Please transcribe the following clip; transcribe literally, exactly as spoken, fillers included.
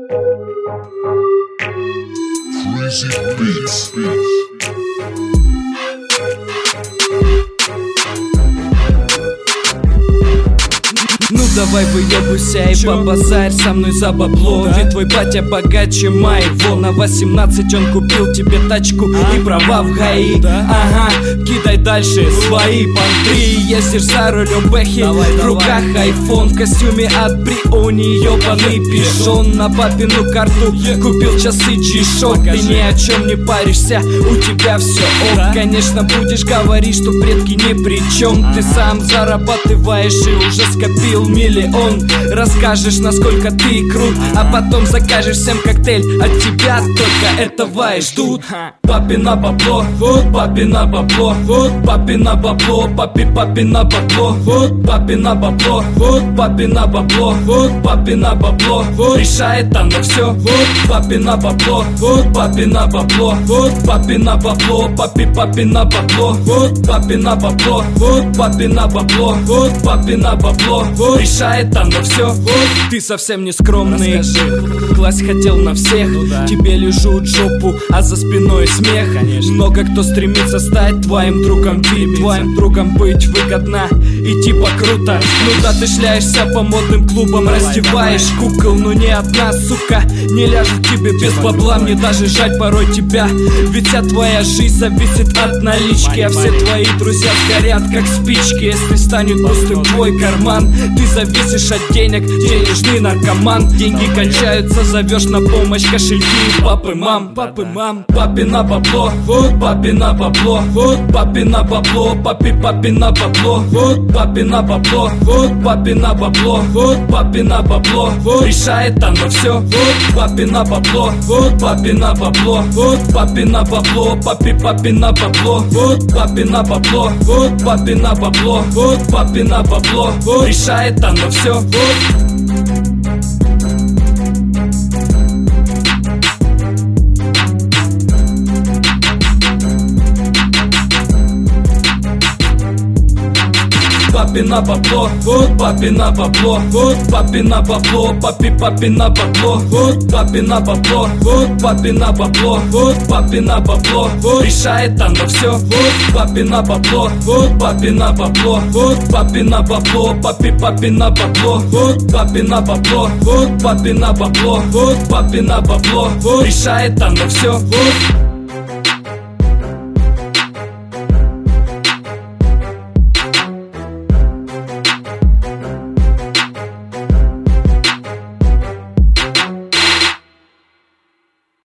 Crazy Beats. Ну давай выебывайся и побазарь со мной за бабло. Ведь твой батя богаче моего. На восемнадцать он купил тебе тачку и права в ГАИ. Ага, кидай дальше свои понты. Ездишь за рулем бэхи, в руках айфон, в костюме от Бриони, ёбаный пижон. На папину карту купил часы G-Shock. Ты ни о чем не паришься, у тебя все ок. Конечно будешь говорить, что предки ни при чем. Ты сам зарабатываешь и уже скопил миллион. Расскажешь, насколько ты крут, а потом закажешь всем коктейль. От тебя только этого и ждут. Папина бабло, вот папина бабло, вот папина бабло, папи папина бабло, вот папина бабло, вот папина бабло, вот папина бабло, вот решает оно все. Вот папина бабло, вот папина бабло, вот папина бабло, папи папина бабло, вот папина бабло, вот папина бабло, вот папина бабло, вот решает оно все. Вот ты совсем не скромный, класть хотел на всех, ну да. Тебе лежу жопу, а за спиной смех. Конечно. Много кто стремится стать твоим другом, ведь твоим другом быть выгодно и типа круто. Ну да, ты шляешься по модным клубам, давай, раздеваешь давай. Кукол, но ни одна сука не ляжет тебе без бабла. Мне даже жаль порой тебя, ведь вся твоя жизнь зависит от налички, а все твои друзья сгорят как спички, если станет пустым твой карман. Ты зависишь от денег, денежный наркоман. Деньги кончаются, зовешь на помощь кошельки папы, мам, папы, мам. Папина бабло, вот папина бабло, вот папина бабло, папи папина бабло, вот папина бабло, вот папина бабло, вот папина бабло, вот решает оно все. Вот папина бабло, вот папина бабло, вот папина бабло, папи папина бабло, вот папина бабло, вот папина бабло, вот папина бабло, вот решает оно все. Вот. Папина бабло, вот папина бабло, вот папина бабло, папи папина бабло, вот папина бабло, вот папина бабло, вот папина бабло, вот решает оно все. Вот папина бабло, вот папина бабло, вот папина бабло, папи папина бабло, вот папина бабло, вот папина бабло, вот папина бабло, вот решает оно все. Вот.